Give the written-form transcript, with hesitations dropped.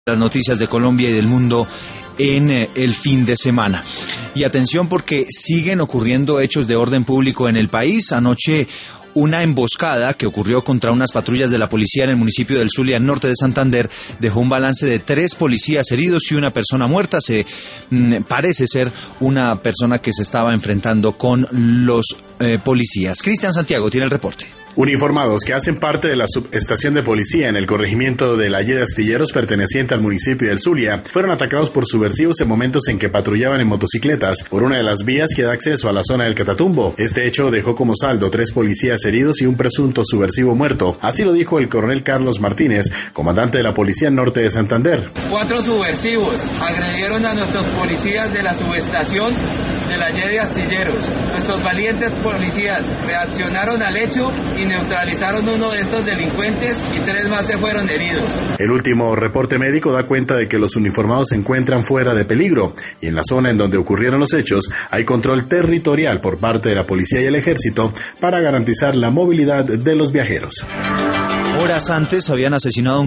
Las noticias de Colombia y del mundo en el fin de semana. Y atención porque siguen ocurriendo hechos de orden público en el país. Anoche una emboscada que ocurrió contra unas patrullas de la policía en el municipio del Zulia, al norte de Santander, dejó un balance de 3 policías heridos y una persona muerta. Parece ser una persona que se estaba enfrentando con los policías. Cristian Santiago tiene el reporte. Uniformados que hacen parte de la subestación de policía en el corregimiento de la Y de Astilleros, perteneciente al municipio del Zulia, fueron atacados por subversivos en momentos en que patrullaban en motocicletas por una de las vías que da acceso a la zona del Catatumbo. Este hecho dejó como saldo 3 policías heridos y un presunto subversivo muerto. Así lo dijo el coronel Carlos Martínez, comandante de la Policía Norte de Santander. 4 subversivos agredieron a nuestros policías de la subestación de la Y de Astilleros. Nuestros valientes policías reaccionaron al hecho y neutralizaron uno de estos delincuentes y 3 más se fueron heridos. El último reporte médico da cuenta de que los uniformados se encuentran fuera de peligro y en la zona en donde ocurrieron los hechos hay control territorial por parte de la policía y el ejército para garantizar la movilidad de los viajeros. Horas antes habían asesinado a un